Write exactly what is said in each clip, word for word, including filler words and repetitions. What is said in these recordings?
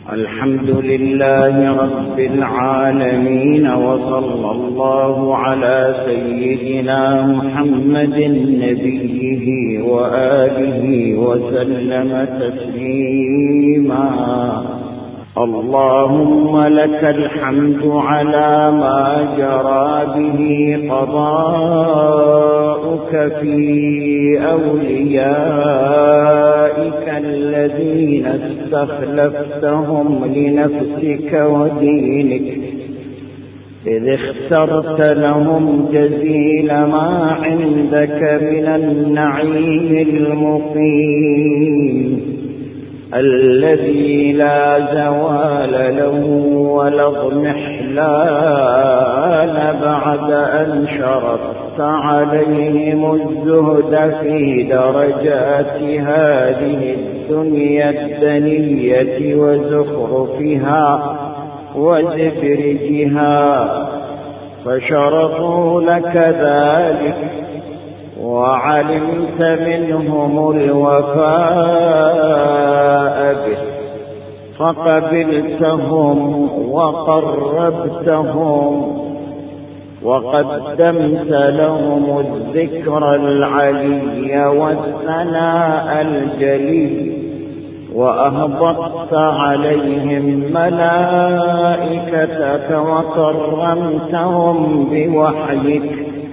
الحمد لله رب العالمين، وصلى الله على سيدنا محمد نبيه وآله وسلم تسليما. اللهم لك الحمد على ما جرى به قضاؤك في أوليائك الذين استخلفتهم لنفسك ودينك، إذ اخترت لهم جزيل ما عندك من النعيم المقيم الذي لا زوال له ولا اضمحلال بعد أن شرطت عليهم الزهد في درجات هذه الدنيا الدنية وزخرفها وزبرجها، فشرطوا لك ذلك وعلمت منهم الوفاء به، فقبلتهم وقربتهم وقدمت لهم الذكر العلي والثناء الجلي، وأهبطت عليهم ملائكتك وكرمتهم بوحيك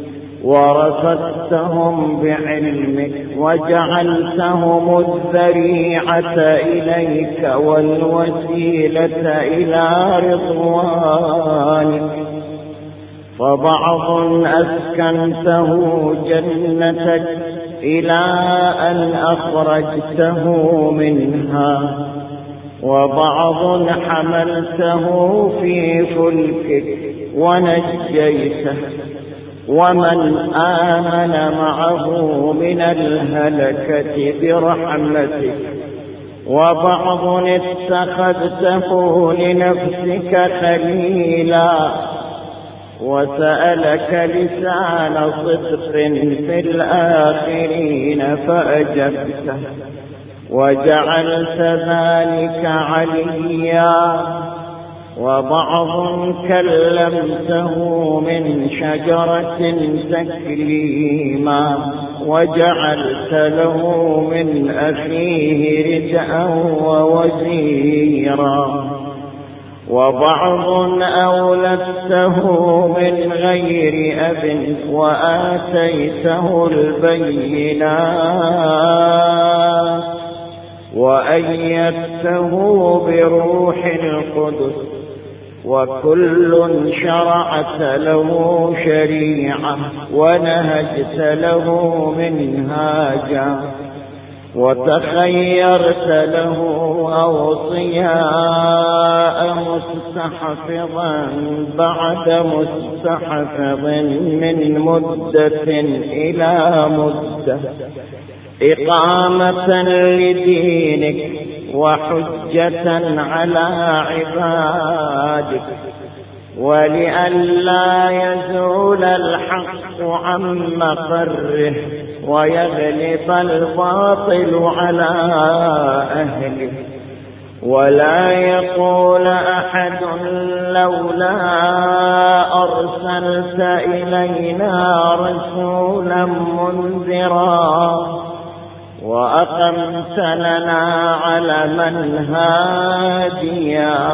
ورصدتهم بعلمك، وجعلتهم الذريعة إليك والوسيلة إلى رضوانك، فبعض أسكنته جنتك إلى أن أخرجته منها، وبعض حملته في فلكك ونجيته، ومن آمن معه من الهلكة برحمتك، وبعض اتخذته لنفسك خليلا، وسألك لسان صدق في الآخرين فأجبته، وجعلت ذلك عليا، وبعض كلمته من شجرة تكليما، وجعلت له من أخيه ردءا ووزيرا، وبعض أولدته من غير أب وآتيته البينات، وأيدته بروح القدس، وكل شرعت له شريعة ونهجت له منهاجا، وتخيرت له أوصياء مستحفظا بعد مستحفظ من مدة إلى مدة، إقامة لدينك وحجة على عبادك، ولئلا يزول الحق عن مقره ويغلب الباطل على أهله، ولا يقول أحد لولا أرسلت إلينا رسولا منذرا وأقمت لنا علما هاديا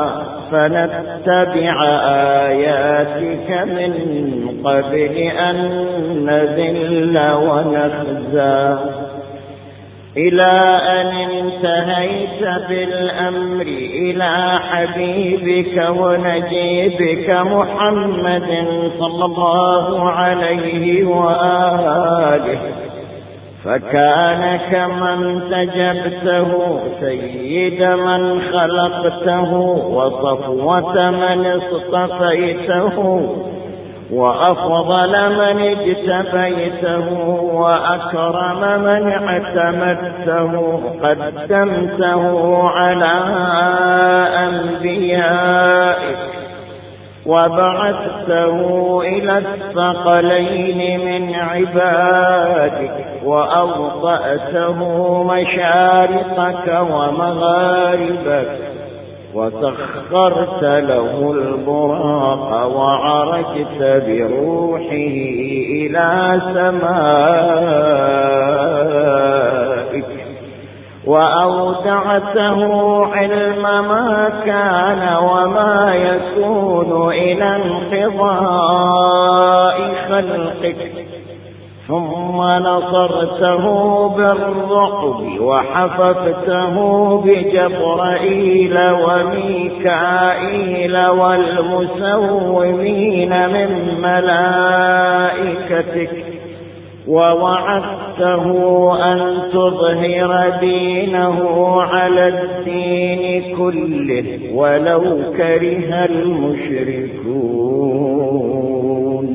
فنتبع آياتك من قبل أن نذل ونخزى، إلى أن انتهيت بالأمر إلى حبيبك ونجيبك محمد صلى الله عليه وآله، فكان كمن تجبته سيد من خلقته وصفوة من اصطفيته وأفضل من اجتبيته وأكرم من اعتمدته، قدمته على أنبيائك وبعثته إلى الثقلين من عبادك وأوطأته مشارقك ومغاربك، وسخرت له البراق وعرجت بروحه إلى سمائك وأودعته علم ما كان وما يكون إلى انقضاء خلقك ثم نصرته بالرعب وحففته بجبرائيل وميكائيل والمسومين من ملائكتك ووعدته أن تظهر دينه على الدين كله ولو كره المشركون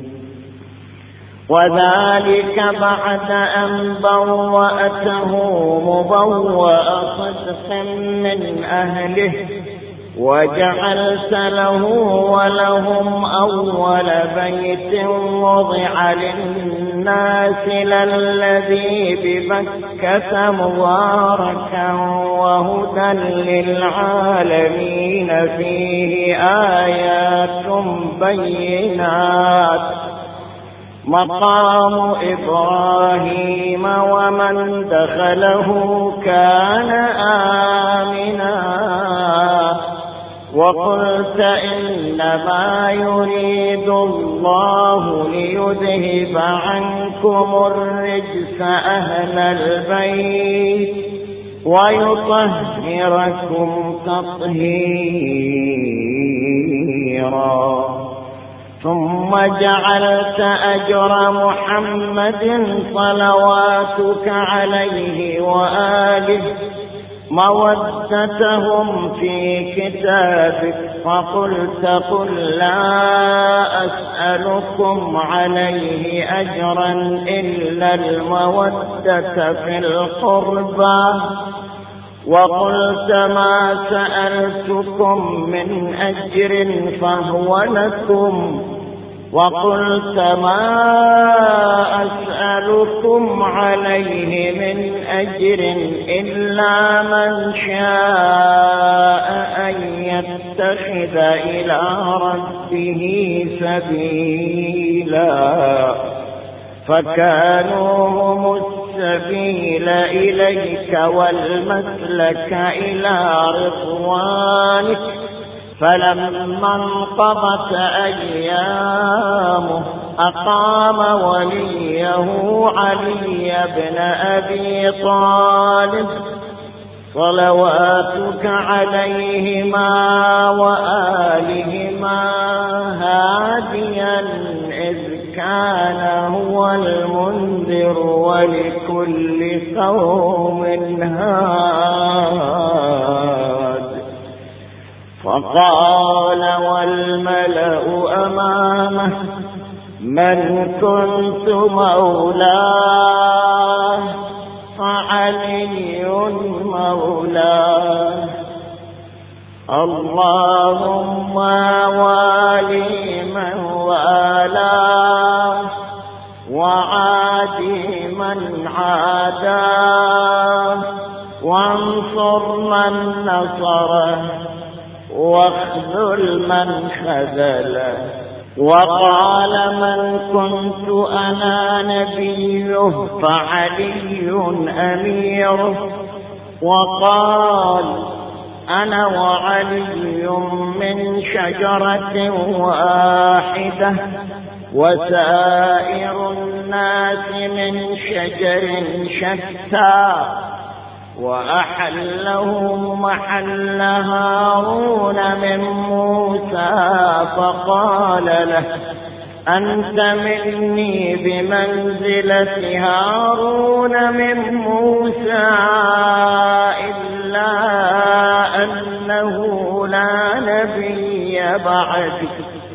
وذلك بعد أن بوأته مبوأ صدق من أهله وجعلت له ولهم أول بيت وضع للناس للذي ببكة مباركا وهدى للعالمين فيه آيات بينات مقام إبراهيم ومن دخله كان آمنا وقلت إنما يريد الله ليذهب عنكم الرجس أهل البيت ويطهركم تطهيرا ثم جعلت أجر محمد صلواتك عليه وآله مودتهم في كتابك فقلت قل لا أسألكم عليه أجرا إلا المودة في القربى وقلت ما سألتكم من أجر فهو لكم وقلت ما أسألكم عليه من أجر إلا من شاء أن يتخذ إلى ربه سبيلا فكانوا هم السبيل إليك والمسلك إلى رضوانك فلما انقضت أيامه أقام وليه علي بن أبي طالب صلواتك عليهما وآلهما هاديا إذ كان هو المنذر ولكل قوم هاد فقال والملأ أمامه من كنت مولاه فعلي مولاه اللهم والي من والاه وعادي من عاداه وانصر من نصره واخذل من خذله وقال من كنت أنا نبيه فعلي أميره وقال أنا وعلي من شجرة واحدة وسائر الناس من شجر شتى وأحله محل هارون من موسى فقال له أنت مني بمنزلة هارون من موسى إلا أنه لا نبي بعدك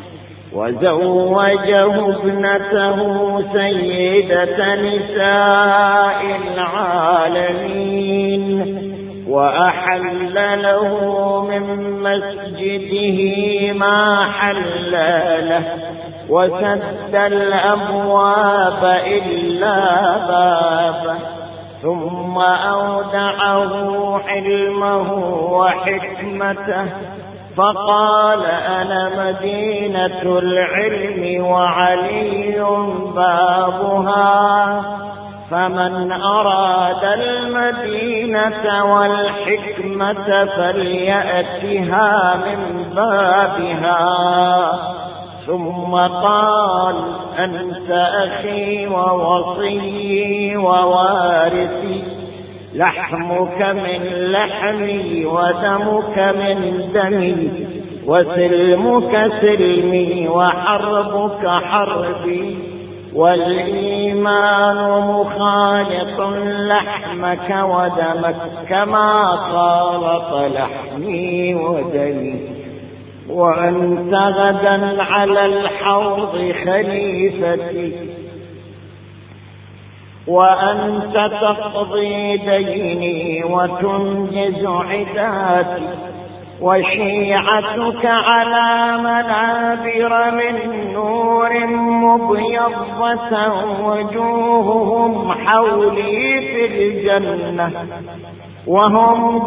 وزوجه ابنته سيدة نساء العالمين وأحل له من مسجده ما حل له وسد الأبواب إلا بابه ثم أودعه حلمه وحكمته فقال أنا مدينة العلم وعلي بابها، فمن أراد المدينة والحكمة فليأتها من بابها. ثم قال أنت أخي ووصي ووارثي، لحمك من لحمي ودمك من دمي، وسلمك سلمي وحربك حربي، والإيمان مخالط لحمك ودمك كما خالط لحمي ودمي، وأنت غدا على الحوض خليفتي، وأنت تقضي ديني وتنجز عداتي، وشيعتك على منابر من نور مبيضة وجوههم حولي في الجنة وهم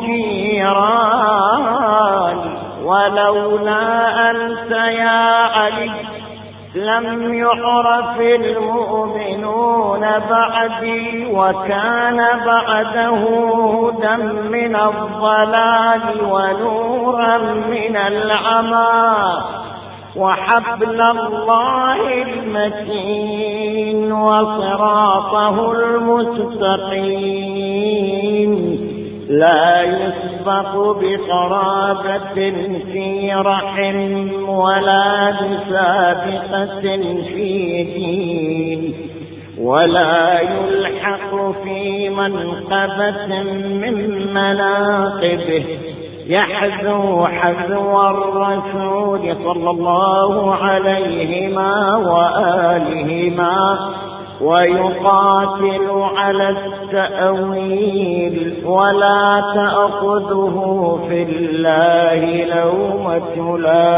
جيراني، ولولا أنت يا علي لم يعرف المؤمنون بعدي، وكان بعده هدى من الضلال ونورا من العمى، وحبل الله المتين وصراطه المستقيم، لا يسبق بقرابة في رحم ولا بسابقة في دين، ولا يلحق في منقبة من مناقبه، يحذو حذو الرسول صلى الله عليهما وآلهما، ويقاتل على التأويل، ولا تأخذه في الله لومة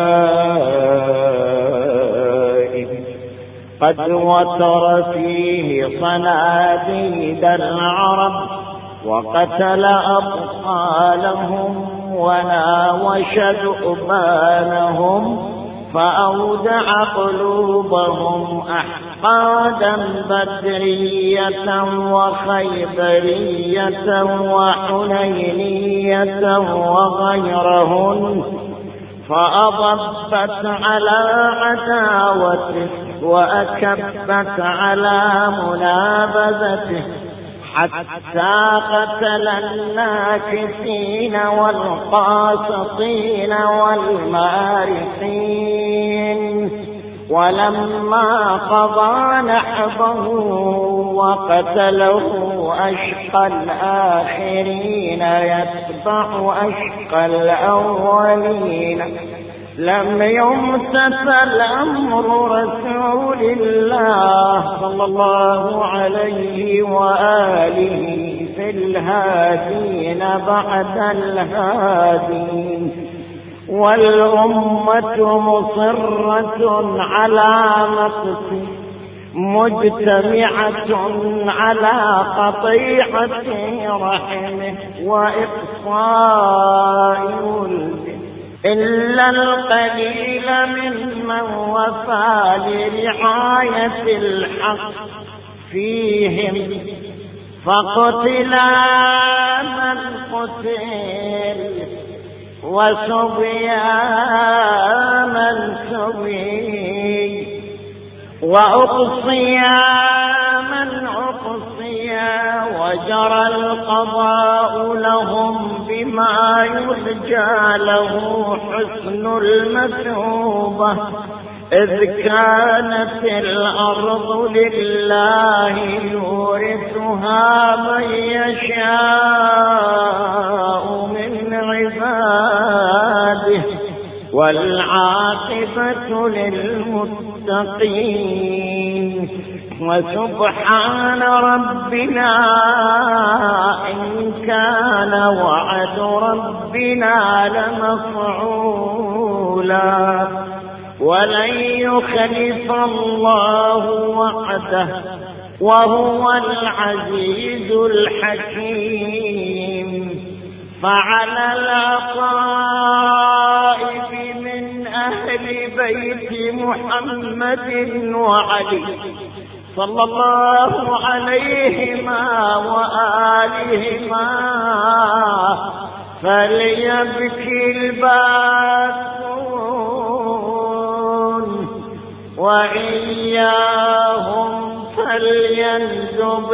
لائم، قد وتر فيه صناديد العرب، وقتل أبطالهم وناوش ذؤبانهم، فأودع قلوبهم أحقادا بدرية وخيبرية وحنينية وغيرهن، فأضبت على عداوته وأكبت على منابذته، حتى قتل الناكثين والقاسطين والمارقين. ولما قضى نحبه وقتله أشقى الآخرين يتبع أشقى الأولين، لم يمتثل أمر رسول الله صلى الله عليه وآله في الهادين بعد الهادين، والأمة مصرة على مقته، مجتمعة على قطيعة رحمه وإقصاء ولده، إلا القليل ممن وفى لرعاية الحق فيهم، فقتلا من قتل، وسبيا من سبي، وأقصيا من أقصيا، وجرى القضاء لهم بما يرجى له حسن المثوبة، إذ كانت الأرض لله يورثها من يشاء من عباده، والعاقبة للمتقين. وسبحان ربنا إن كان وعد ربنا لمفعولا، ولن يخلف الله وعده، وهو العزيز الحكيم. فعلى العقائب من أهل بيت محمد وعلي صلى الله عليهما وآلهما فليبكي الباكون، وإياهم فليندب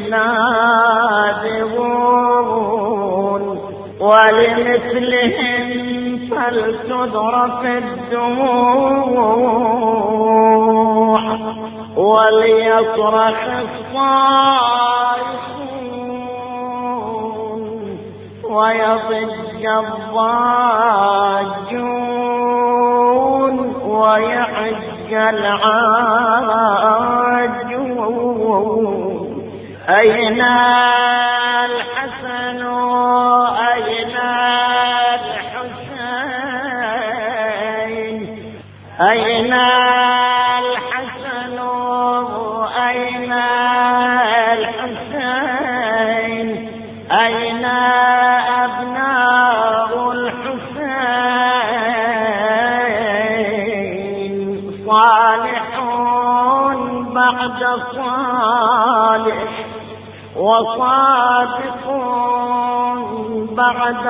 النادبون، ولمثلهم فلتذرف الدموع، وليصرخ الصائحون، ويضج الضاجون، ويعج العاجون. أين الحسن أين الحسين، أين الحسن أين الحسين، أين أبناء الحسين. صالحون بعد صالح، وصادقون بعد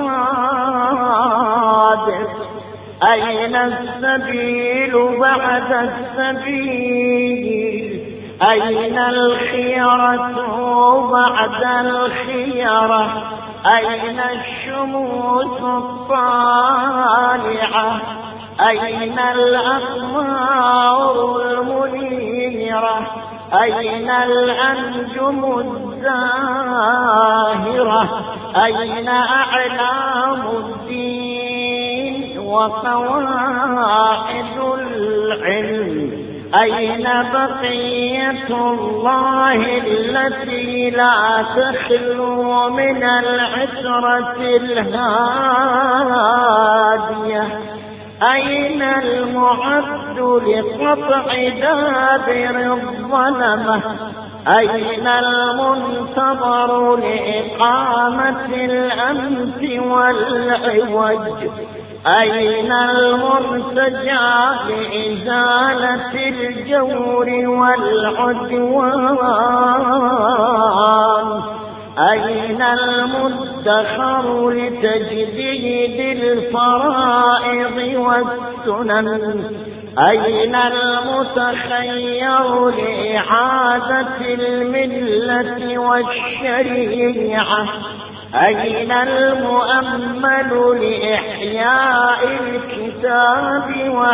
صادق. أين السبيل بعد السبيل، أين الخيرة بعد الخيرة، أين الشموس الطالعة، أين الأقمار المنيرة، أين الأنجم الزاهرة، أين أعلام الدين وقواعد العلم، أين بقية الله التي لا تخلو من العشرة الهادية، أين المعد لقطع دابر الظلمة، أين المنتظر لإقامة الأمس والعوج، أين المرتجى لإزالة الجور والعدوان، أين المدخر لتجديد الفرائض والسنن، أين المتخير لإعادة الملة والشريعة، أين المؤمل لإحياء الكتاب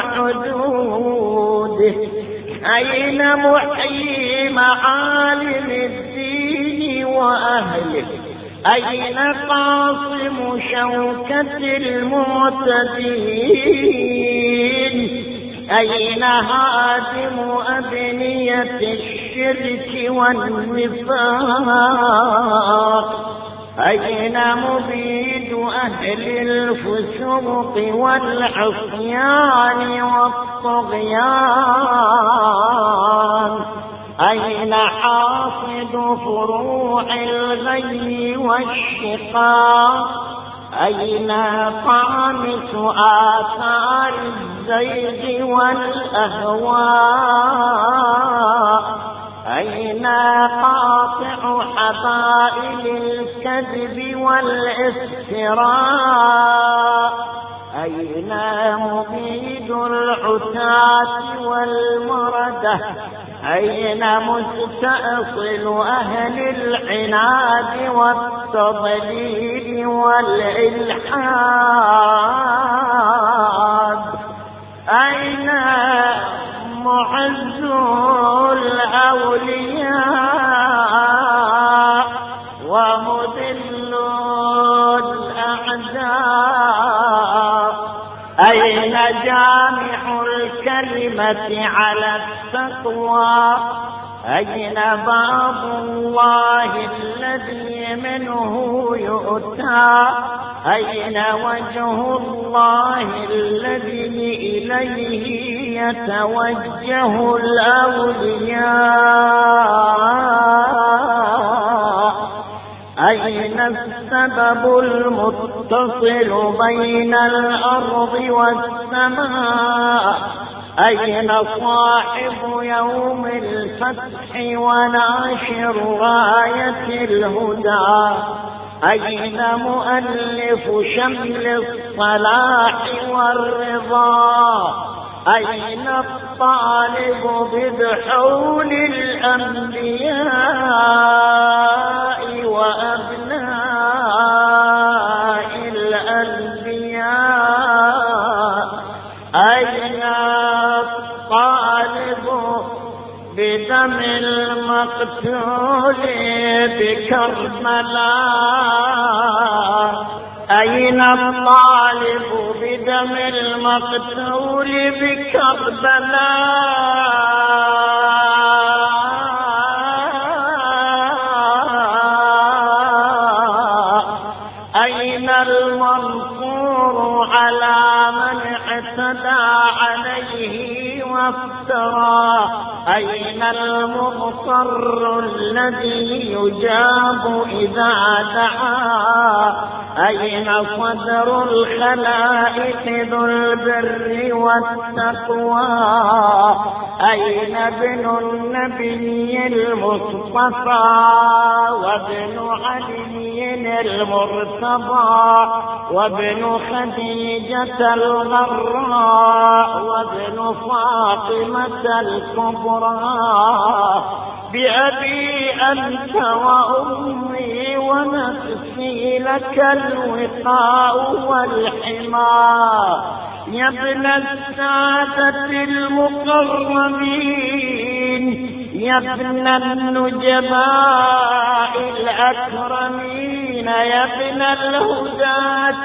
وحدوده، أين محيي معالم الدين وأهله، أين قاصم شوكة المعتدين، أين هادم أبنية الشرك والنفاق، أين مبيد أهل الفسوق والعصيان والطغيان، أين حاصد فروع الغي والشقاق، أين طامس آثار الزيغ والأهواء، أين قاطع حبائل الكذب والافتراء، أين مبيد العتاة والمردة، أين مستأصل أهل العناد والتضليل والإلحاد، أين معز الأولياء ومذل الأعداء، أين جامع الكلمة على التقوى، أين باب الله الذي منه يؤتى، أين وجه الله الذي إليه يتوجه الأولياء؟ أين السبب المتصل بين الأرض والسماء؟ أين صاحب يوم الفتح وناشر راية الهدى؟ أين مؤلف شمل الصلاح والرضا؟ أين الطالب ببحول الأنبياء وأبناء الأنبياء؟ أين الطالب بدم المقتول بكربلاء؟ أين الطالب بدم المقتول بكربلاء؟ أين المنصور على من اعتدى عليه وافترى؟ أين المضطر الذي يجاب إذا دعا؟ أين صدر الخلائق ذو البر والتقوى؟ أين ابن النبي المصطفى وابن علي المرتضى وابن خديجة الغراء وابن فاطمة الكبرى؟ بأبي أنت وأمي ونفسي لك الوقاء والحماء. يا ابن السادة المقربين، يا ابن النجباء الأكرمين، يا ابن الهداة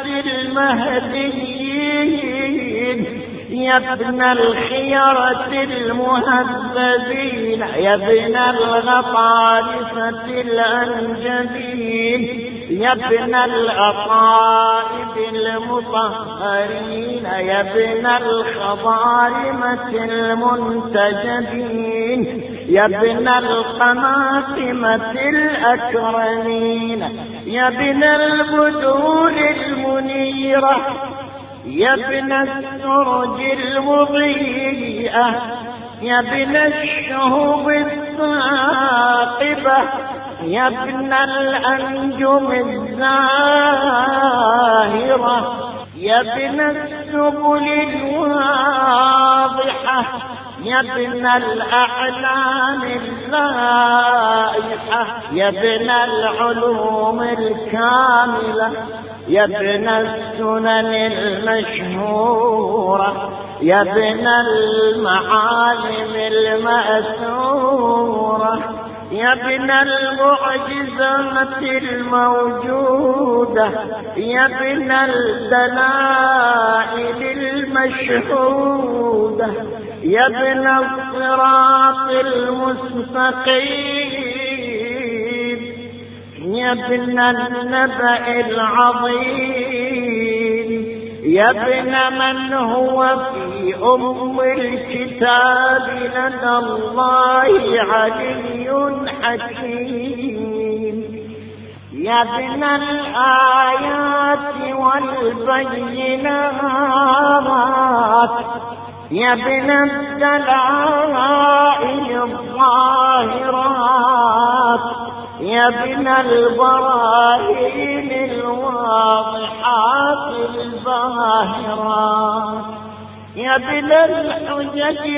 المهديين، يا ابن الخيرة المهذبين، يا ابن الغطارسة الأنجبين، يا ابن الأطائب المطهرين، يا ابن الخضارمة المنتجبين، يا ابن القماطمة الأكرمين، يا ابن البدور المنيرة، يا ابن السرج المضيئة، يا ابن الشهب الثاقبة، يا ابن الأنجم الزاهرة، يا ابن السبل الواضحة، يا ابن الأعلام اللائحة، يا ابن العلوم الكاملة، يا ابن السنن المشهورة، يا ابن المعالم المأثورة، يا ابن المعجزات الموجودة، يا ابن الدلائل المشهودة، يا ابن الصراط المستقيم، يا ابن النبأ العظيم، يا ابن من هو في أم الكتاب لدى الله علي حكيم، يا ابن الآيات والبينات، يا ابن الدلائل الظاهرات، يا ابن البراهين الواضحات الباهرات، يا ابن الحجج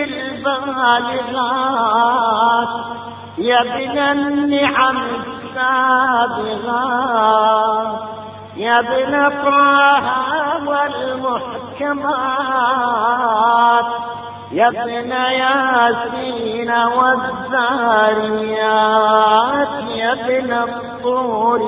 البالغات، يا ابن النعم السابغات، يا ابن طه والمحكمات، يا ابن ياسين والذاريات، يا ابن الطور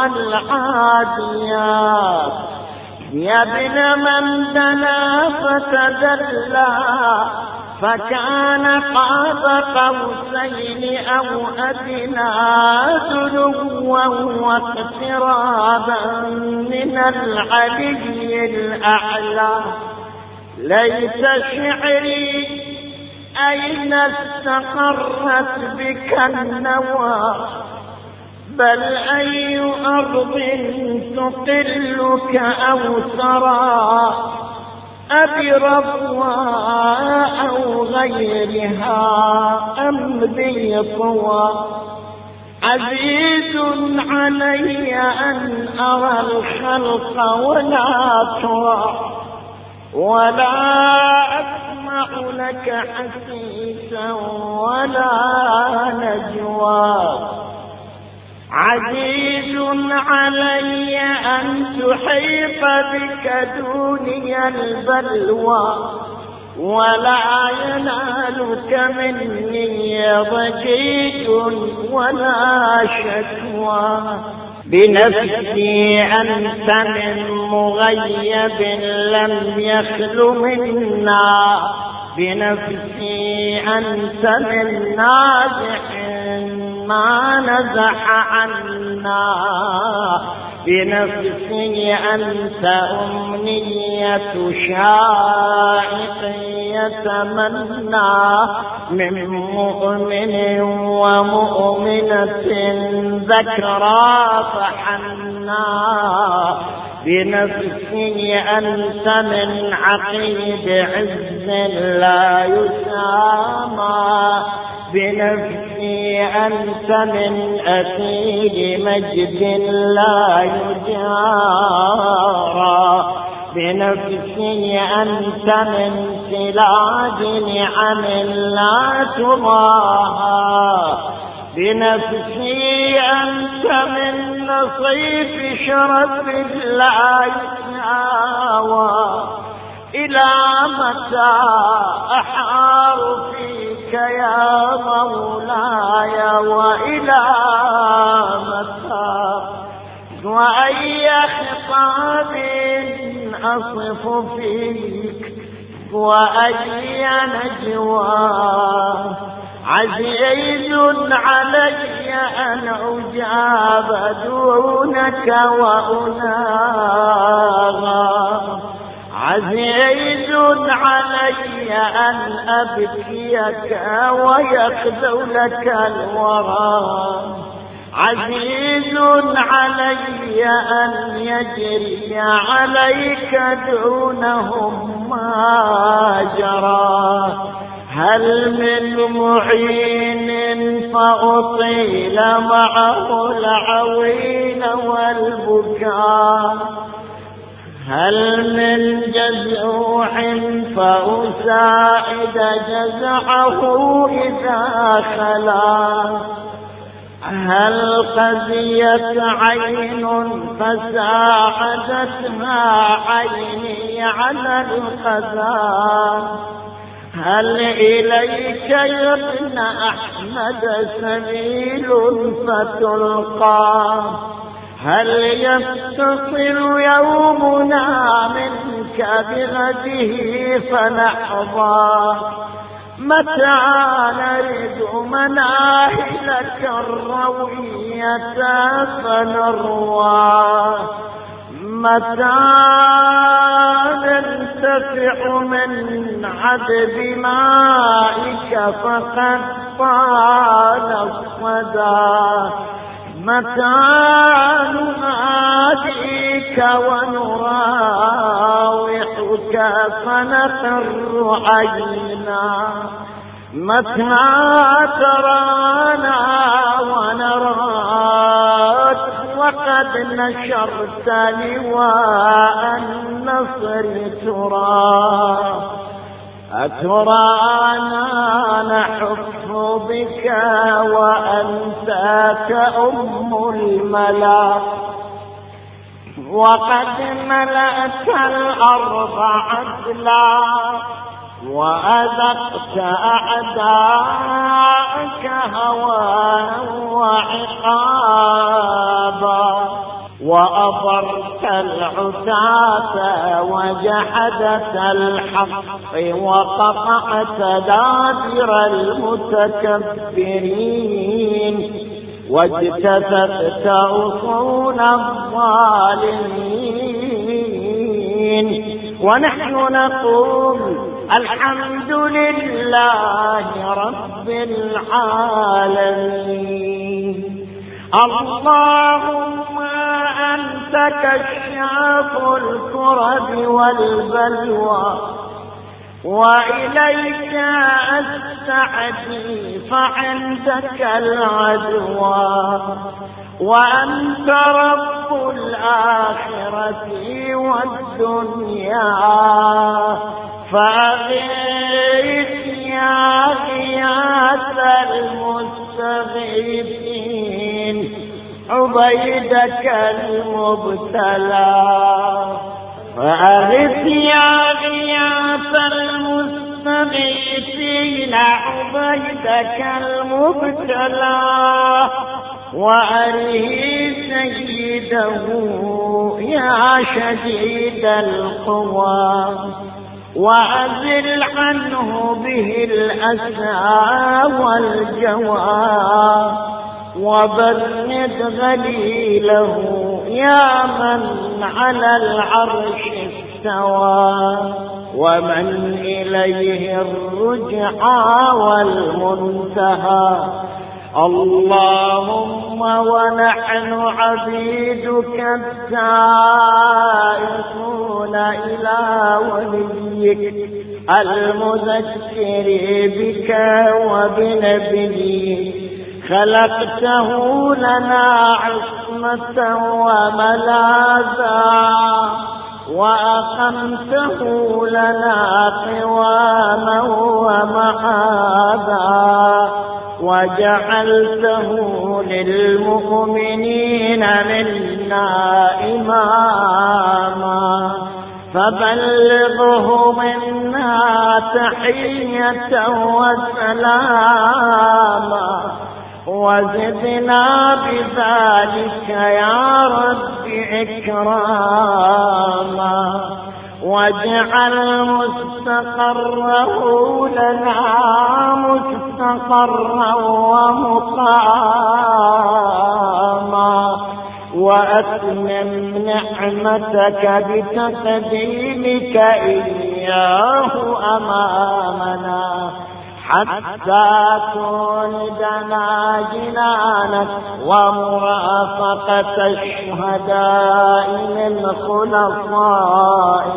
والعاديات، يا ابن من دنا فتدلى، فكان قاب قوسين أو أدنى دنوا واقترابا من العلي الأعلى. ليس شعري أين استقرت بك النوى، بل أي أرض تقلك أو ثرى، أبرضوى أو غيرها أم ذي طوى. عزيز علي أن أرى الخلق ولا ترى، ولا أسمع لك حسيسا ولا نجوى. عزيز علي أن تحيط بك دوني البلوى، ولا ينالك مني ضجيج ولا شكوى. بنفسي أنت من مغيب لم يخل منا، بنفسي أنت من نازح ما نزح عنا، بنفسي أنت أمنية شائق يتمنى من مؤمن ومؤمنة ذكرى فحنا، بنفسي أنت من عقيد عز لا يسامى، بنفسي أنت من أثير مجد لا يجارى، بنفسي أنت من سلاج نعم لا تضاهى، بنفسي أنت من نصيف شرف لا يساوى. إلى متى أحار فيك يا مولاي، وإلى متى وأي خطاب أصف فيك وأي نجوى. عزيز علي أن أجاب دونك وأناغى، عزيز علي أن أبكيك ويخذلك الورى، عزيز علي أن يجري عليك دونهم ما جرى. هل من معين فأطيل معه العويل والبكاء، هل من جزوع فأساعد جزعه إذا خلا، هل قذيت عين فساعدتها عيني على القذى، هل إليك يا ابن أحمد سبيل فتلقى، هل يتصل يومنا منك بغده فنحظى، متى نرد مناهلك الروية فنروى، متى ننتفع من عذب مائك فقد طال الصدى، متى نناديك ونراوحك فنقر عينا، متى ترانا ونراك وقد نشرت لواء النصر ترى، أترانا نحف بك وأنت كأم الملا، وقد ملأت الأرض عدلا وأذقت أعداءك هوانا وعقابا، وأضرت العتاة وجحدت الحق وقطعت دابر المتكبرين واجتثثت أصول الظالمين. ونحن نقول الحمد لله رب العالمين. اللهم أنت كشاف الكرب والبلوى وإليك أستعدي فعندك العدوى، وأنت رب الآخرة والدنيا فأغيث يا غياث المستغيثين عبيدك المبتلى. فأغث يا غياث المستغيثين عبيدك المبتلى وأره سيده يا شديد القوى وأزل عنه به الأسى والجوى وبرد غليله يا من على العرش استوى ومن إليه الرجعى والمنتهى. اللهم ونحن عبيدك التائبون إلى وليك المذكر بك وبنبيك خلقته لنا عصمة وملاذا وأقمته لنا قواما ومعاذا وجعلته للمؤمنين منا إماما فبلغه منا تحية وسلاما وزدنا بذلك يا رب إكراما واجعل مستقره لنا مستقرا ومقاما وأتمم نعمتك بتقديمك إياه أمامنا حتى تولدنا جنانك ومرافقة الشهداء من خلصائك.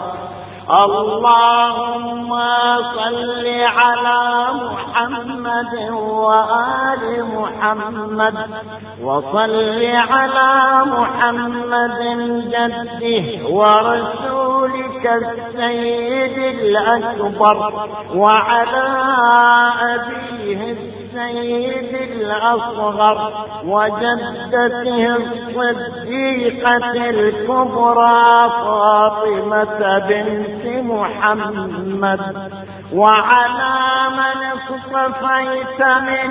اللهم صل على محمد وآل محمد وصل على محمد جده ورسولك السيد الأكبر وعلى أبيه السيد الأصغر وجدته الصديقة الكبرى فاطمة بنت محمد وعلى من اصطفيت من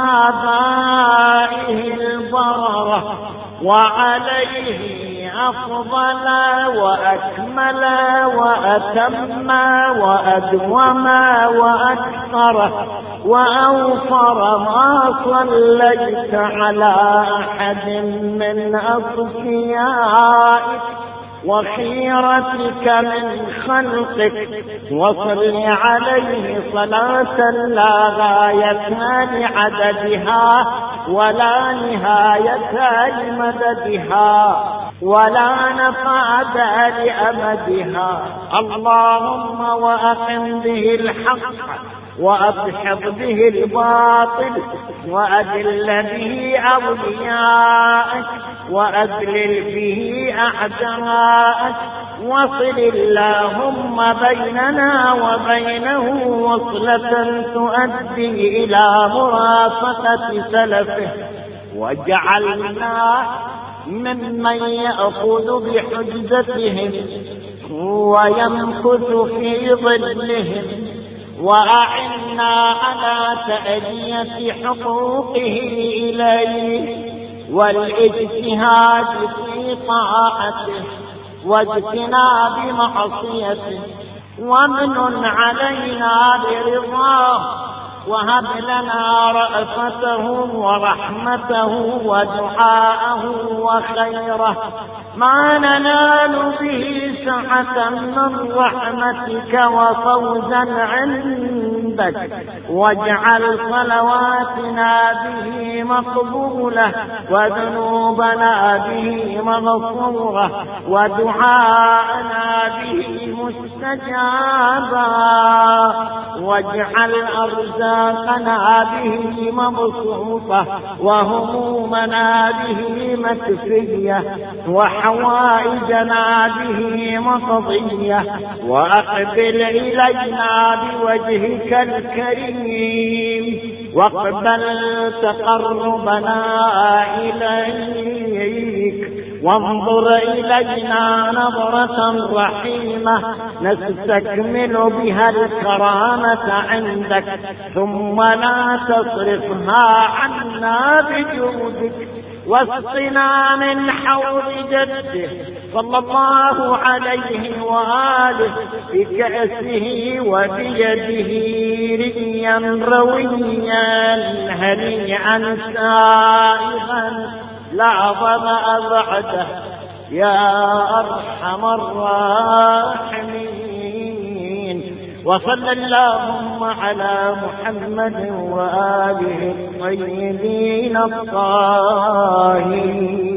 آبائه البررة وعليه أفضل وأكمل وأتم وأدوم وأكثر وأوفر ما صليت على أحد من أصفيائك وخيرتك من خلقك وصل عليه صلاة لا غاية لعددها ولا نهاية لمددها ولا نفاد لأمدها. اللهم وأقم به الحق وأدحض به الباطل وأذل به أولياءك وأذلل به أعداءك وصل اللهم بيننا وبينه وصلة تؤدي إلى مرافقة سلفه واجعلنا ممن يأخذ بحجتهم ويمكث في ظلهم وأعنا على تأدية حقوقه إليه والاجتهاد في في طاعته واجتناب معصيته، وامن علينا برضاه، وهب لنا رأفته ورحمته ودعاءه وخيره، ما ننال به سعة من رحمتك وفوزا عندك، واجعل صلواتنا به مقبولة، وذنوبنا به مغفورة، ودعاءنا به مستجابا، واجعل أرزاقنا به مبسوطة، وهمومنا به مكفية، وحوائجنا به مقضية، وأقبل إلينا بوجهك الكريم، واقبل تقربنا إليك، وانظر إلينا نظرة رحيمة نستكمل بها الكرامة عندك، ثم لا تصرفها عنا بجودك، واسقنا من حوض جده صلى الله عليه وآله بكأسه وبيده ريا رويا هنيئا سائغا لا ظمأ بعده، يا أرحم الراحمين. وصلى اللهم على محمد وآله الطيبين الطاهرين.